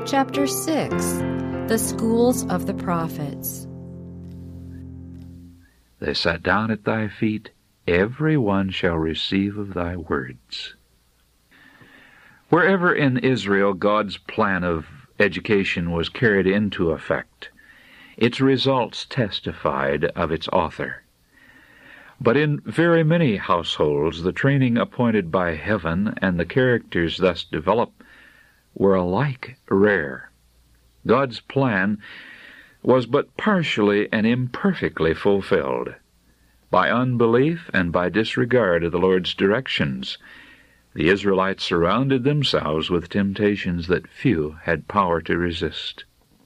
Chapter 6. The Schools of the Prophets. They sat down at thy feet, every one shall receive of thy words. Wherever in Israel God's plan of education was carried into effect, its results testified of its author. But in very many households, the training appointed by heaven and the characters thus developed were alike rare. God's plan was but partially and imperfectly fulfilled. By unbelief and by disregard of the Lord's directions, the Israelites surrounded themselves with temptations that few had power to resist.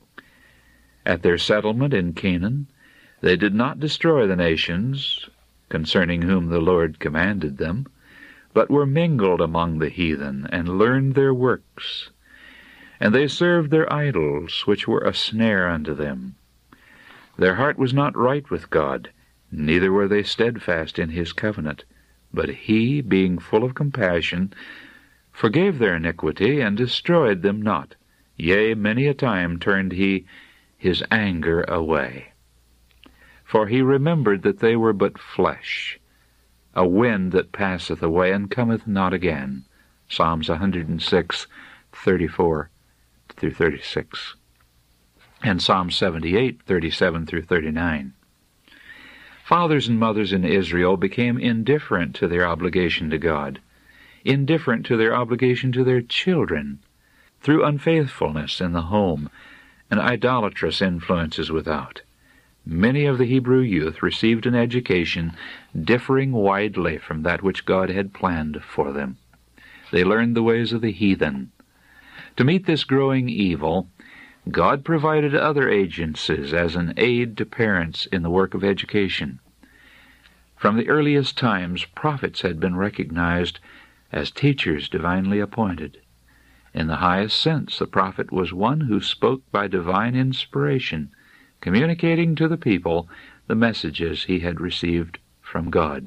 At their settlement in Canaan, they did not destroy the nations concerning whom the Lord commanded them, but were mingled among the heathen and learned their works. And they served their idols, which were a snare unto them. Their heart was not right with God, neither were they steadfast in his covenant. But he, being full of compassion, forgave their iniquity, and destroyed them not. Yea, many a time turned he his anger away. For he remembered that they were but flesh, a wind that passeth away and cometh not again. Psalms 106, 34 through 36. And Psalm 78, 37 through 39. Fathers and mothers in Israel became indifferent to their obligation to God, indifferent to their obligation to their children, through unfaithfulness in the home and idolatrous influences without. Many of the Hebrew youth received an education differing widely from that which God had planned for them. They learned the ways of the heathen. To meet this growing evil, God provided other agencies as an aid to parents in the work of education. From the earliest times, prophets had been recognized as teachers divinely appointed. In the highest sense, the prophet was one who spoke by divine inspiration, communicating to the people the messages he had received from God.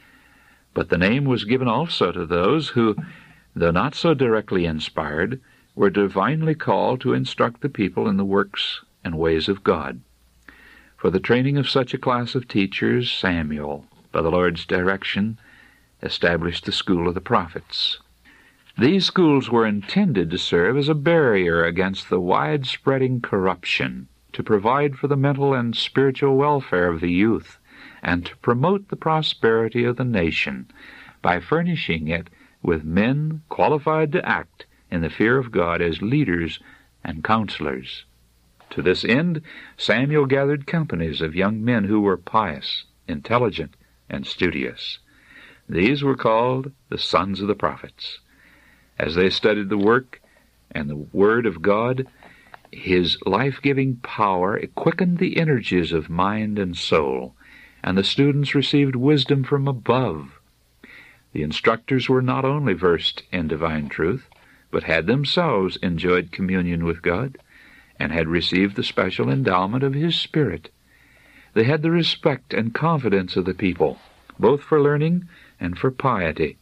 But the name was given also to those who, though not so directly inspired, were divinely called to instruct the people in the works and ways of God. For the training of such a class of teachers, Samuel, by the Lord's direction, established the school of the prophets. These schools were intended to serve as a barrier against the widespreading corruption, to provide for the mental and spiritual welfare of the youth, and to promote the prosperity of the nation by furnishing it with men qualified to act in the fear of God as leaders and counselors. To this end, Samuel gathered companies of young men who were pious, intelligent, and studious. These were called the sons of the prophets. As they studied the work and the word of God, his life-giving power quickened the energies of mind and soul, and the students received wisdom from above. The instructors were not only versed in divine truth, but had themselves enjoyed communion with God, and had received the special endowment of his Spirit. They had the respect and confidence of the people, both for learning and for piety.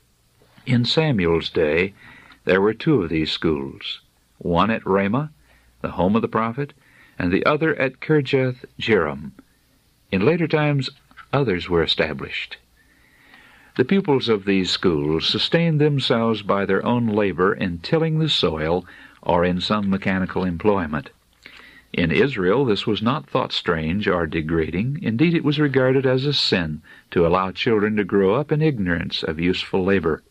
In Samuel's day, there were two of these schools, one at Ramah, the home of the prophet, and the other at Kirjath Jearim. In later times, others were established. The pupils of these schools sustained themselves by their own labor in tilling the soil or in some mechanical employment. In Israel, this was not thought strange or degrading. Indeed, it was regarded as a sin to allow children to grow up in ignorance of useful labor.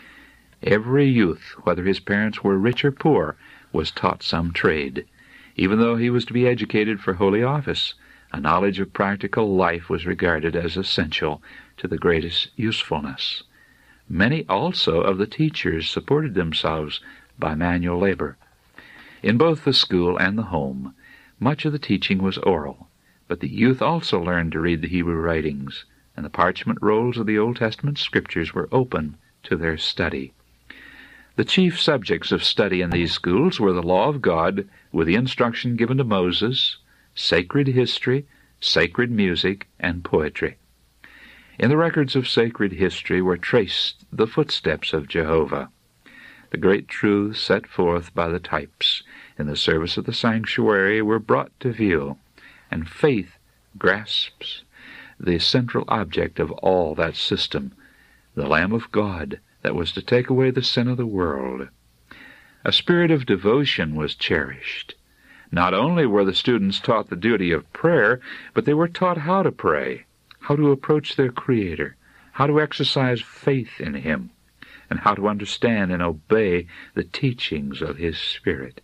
Every youth, whether his parents were rich or poor, was taught some trade. Even though he was to be educated for holy office, a knowledge of practical life was regarded as essential to the greatest usefulness. Many also of the teachers supported themselves by manual labor. In both the school and the home, much of the teaching was oral, but the youth also learned to read the Hebrew writings, and the parchment rolls of the Old Testament scriptures were open to their study. The chief subjects of study in these schools were the law of God, with the instruction given to Moses, sacred history, sacred music, and poetry. In the records of sacred history were traced the footsteps of Jehovah. The great truths set forth by the types in the service of the sanctuary were brought to view, and faith grasps the central object of all that system, the Lamb of God that was to take away the sin of the world. A spirit of devotion was cherished. Not only were the students taught the duty of prayer, but they were taught how to pray, how to approach their Creator, how to exercise faith in Him, and how to understand and obey the teachings of His Spirit.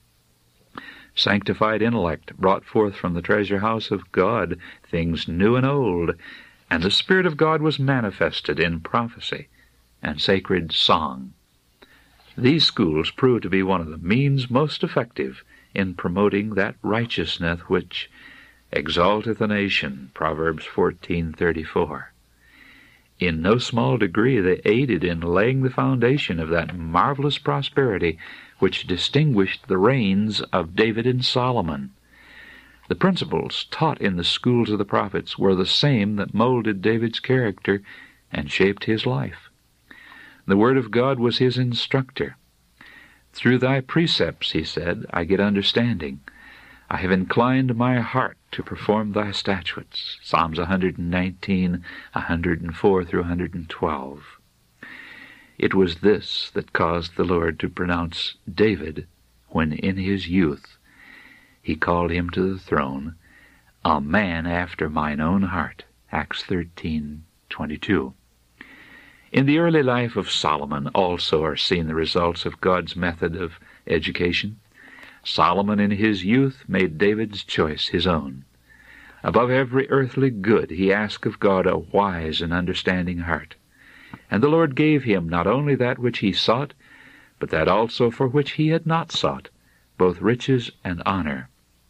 Sanctified intellect brought forth from the treasure house of God things new and old, and the Spirit of God was manifested in prophecy and sacred song. These schools proved to be one of the means most effective in promoting that righteousness which exalteth a nation, Proverbs 14:34. In no small degree they aided in laying the foundation of that marvelous prosperity which distinguished the reigns of David and Solomon. The principles taught in the schools of the prophets were the same that molded David's character and shaped his life. The Word of God was his instructor. Through thy precepts, he said, I get understanding. I have inclined my heart to perform thy statutes. Psalms 119, 104 through 112. It was this that caused the Lord to pronounce David, when in his youth he called him to the throne, a man after mine own heart. Acts 13:22. In the early life of Solomon also are seen the results of God's method of education. Solomon in his youth made David's choice his own. Above every earthly good he asked of God a wise and understanding heart. And the Lord gave him not only that which he sought, but that also for which he had not sought, both riches and honor.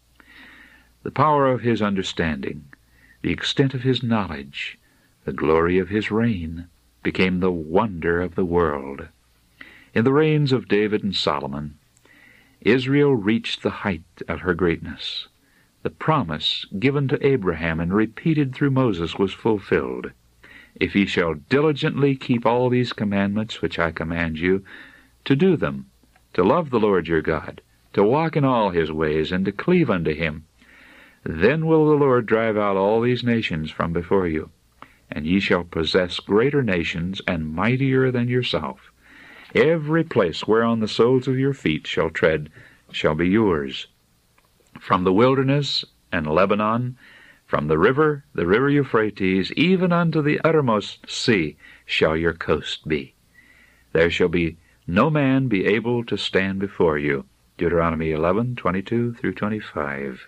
The power of his understanding, the extent of his knowledge, the glory of his reign, became the wonder of the world. In the reigns of David and Solomon, Israel reached the height of her greatness. The promise given to Abraham and repeated through Moses was fulfilled. If ye shall diligently keep all these commandments which I command you, to do them, to love the Lord your God, to walk in all his ways, and to cleave unto him, then will the Lord drive out all these nations from before you, and ye shall possess greater nations and mightier than yourself. Every place whereon the soles of your feet shall tread shall be yours. From the wilderness and Lebanon, from the river Euphrates, even unto the uttermost sea shall your coast be. There shall be no man be able to stand before you. Deuteronomy 11:22 through 25.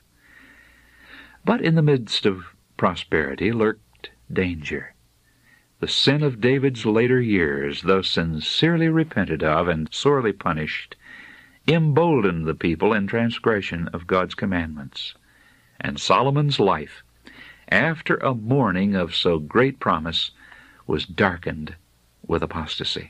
But in the midst of prosperity lurked danger. The sin of David's later years, though sincerely repented of and sorely punished, emboldened the people in transgression of God's commandments. And Solomon's life, after a morning of so great promise, was darkened with apostasy.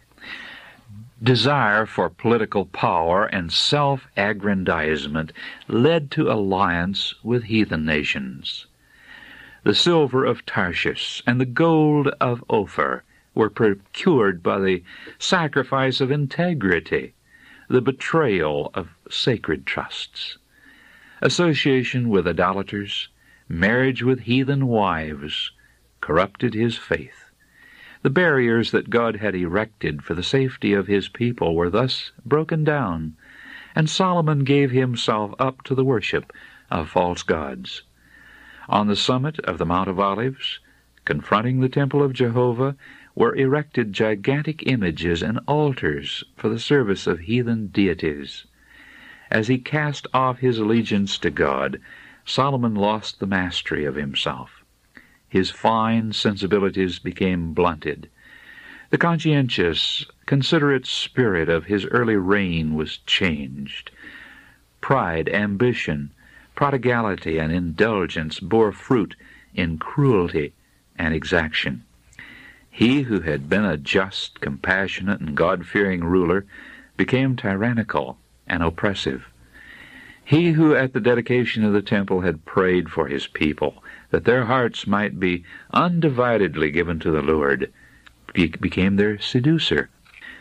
Desire for political power and self-aggrandizement led to alliance with heathen nations. The silver of Tarshish and the gold of Ophir were procured by the sacrifice of integrity, the betrayal of sacred trusts. Association with idolaters, marriage with heathen wives, corrupted his faith. The barriers that God had erected for the safety of his people were thus broken down, and Solomon gave himself up to the worship of false gods. On the summit of the Mount of Olives, confronting the temple of Jehovah, were erected gigantic images and altars for the service of heathen deities. As he cast off his allegiance to God, Solomon lost the mastery of himself. His fine sensibilities became blunted. The conscientious, considerate spirit of his early reign was changed. Pride, ambition, prodigality, and indulgence bore fruit in cruelty and exaction. He who had been a just, compassionate, and God-fearing ruler became tyrannical and oppressive. He who at the dedication of the temple had prayed for his people, that their hearts might be undividedly given to the Lord, became their seducer.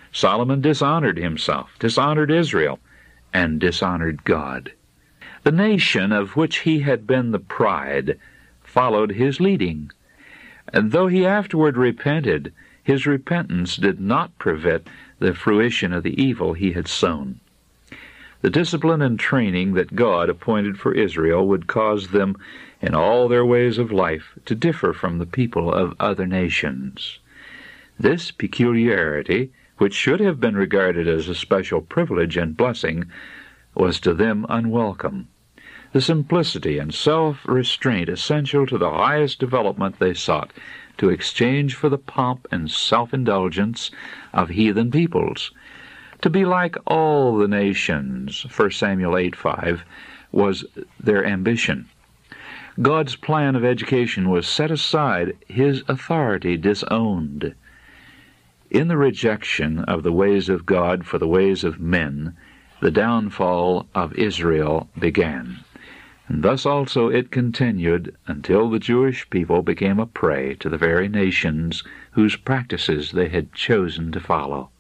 Solomon dishonored himself, dishonored Israel, and dishonored God. The nation of which he had been the pride followed his leading. And though he afterward repented, his repentance did not prevent the fruition of the evil he had sown. The discipline and training that God appointed for Israel would cause them in all their ways of life to differ from the people of other nations. This peculiarity, which should have been regarded as a special privilege and blessing, was to them unwelcome. The simplicity and self-restraint essential to the highest development they sought to exchange for the pomp and self-indulgence of heathen peoples. To be like all the nations, 1 Samuel 8:5, was their ambition. God's plan of education was set aside, his authority disowned. In the rejection of the ways of God for the ways of men, the downfall of Israel began. And thus also it continued until the Jewish people became a prey to the very nations whose practices they had chosen to follow.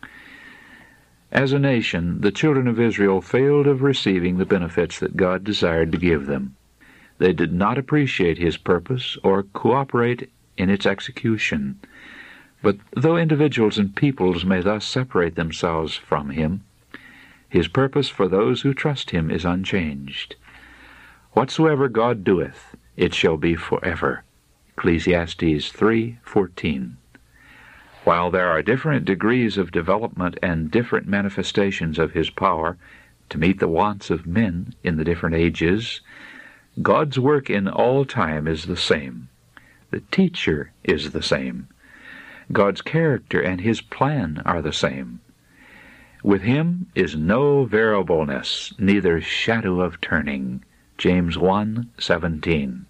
As a nation, the children of Israel failed of receiving the benefits that God desired to give them. They did not appreciate his purpose or cooperate in its execution. But though individuals and peoples may thus separate themselves from him, his purpose for those who trust him is unchanged. Whatsoever God doeth, it shall be forever. Ecclesiastes 3:14. While there are different degrees of development and different manifestations of his power to meet the wants of men in the different ages, God's work in all time is the same. The teacher is the same. God's character and his plan are the same. With him is no variableness, neither shadow of turning. James 1:17.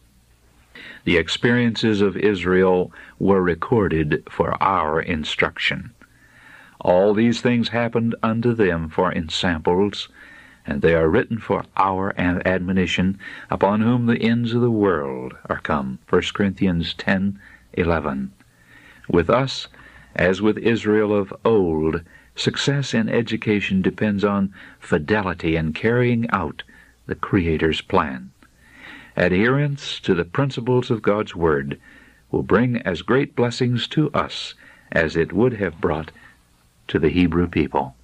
The experiences of Israel were recorded for our instruction. All these things happened unto them for ensamples, and they are written for our admonition, upon whom the ends of the world are come. 1 Corinthians 10:11. With us, as with Israel of old, success in education depends on fidelity in carrying out the Creator's plan. Adherence to the principles of God's Word will bring as great blessings to us as it would have brought to the Hebrew people.